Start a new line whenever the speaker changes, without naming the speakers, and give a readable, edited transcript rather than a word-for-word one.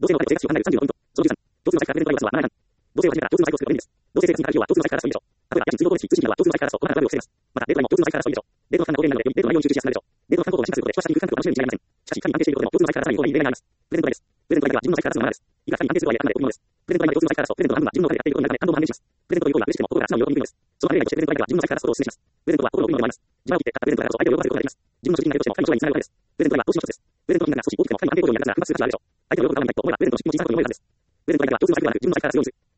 同性の生活習慣内容36ポイント。その13、共通の財からプレゼントの割合は7単。同性を始めたら共通の財を作るのみです。同性生活に関係は共通の財から争いでしょう。例えば、家賃通常取引、通信などは共通の財から争う、を防げます。また、デート内も共通の財から争いでしょう。デートの負担が多いので、デートの内容に集中しやすくなるでしょう。デートの負担行動を進化することで、人は親しく空間を楽しめるに違いありません。しかし、神に安定していることでも共通の財からさらに多い例外があります。プレゼントです。プレゼントは自分の財から争うのです。以下、神に安定するとは言えたので、こういうものです。プレゼントは共通の財から争う。プレゼントの半分は自分のお金でやっていることになるため、反動も反転します。プレゼントという行為は嬉しくても心が素直に喜びにくいのです。その例外として、プレゼントは自分の財から争うことをお勧めします。プレゼントは心を送るのでもあります。自腹を切って買ったプレゼントだからこそ相手を喜ばせることができます。自分の所持金がないとしても神の将来につながるわけです。プレゼントは投資の一つです。プレゼントの金額が少し大きくても神の安定行動になるなら、奮発する価値があるでしょう。相手を喜ぶためにと思えばプレゼントの実行につながることも多いはずです。プレゼントの相手は共通の財ではなく、自分の財から強いんです。